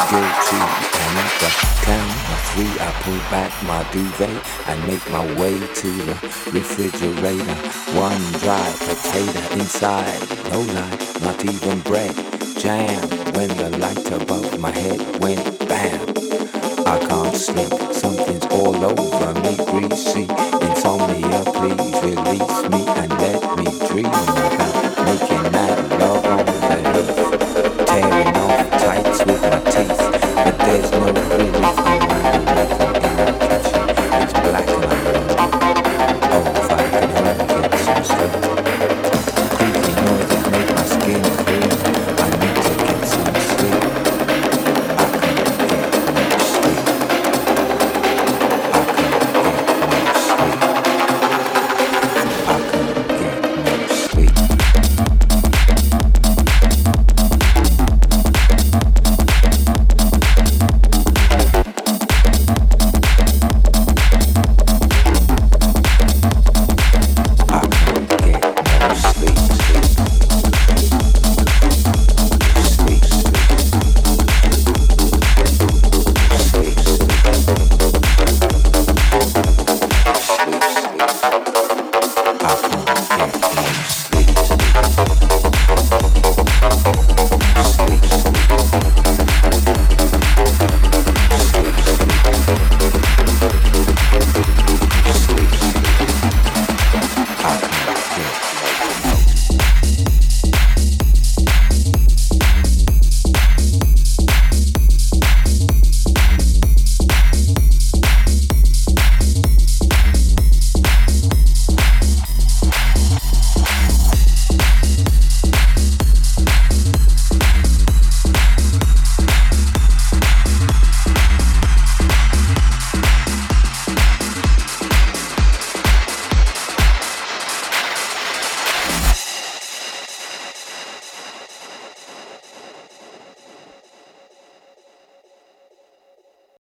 guilty. And at the count of three, I pull back my duvet and make my way to the refrigerator. One dry potato inside, no light, not even bread. Jam when the light above my head went bam. I can't sleep, something's all over me, greasy. Insomnia, please release me and let me dream about making mad love on the heath. Tearing off tights with my teeth, but there's no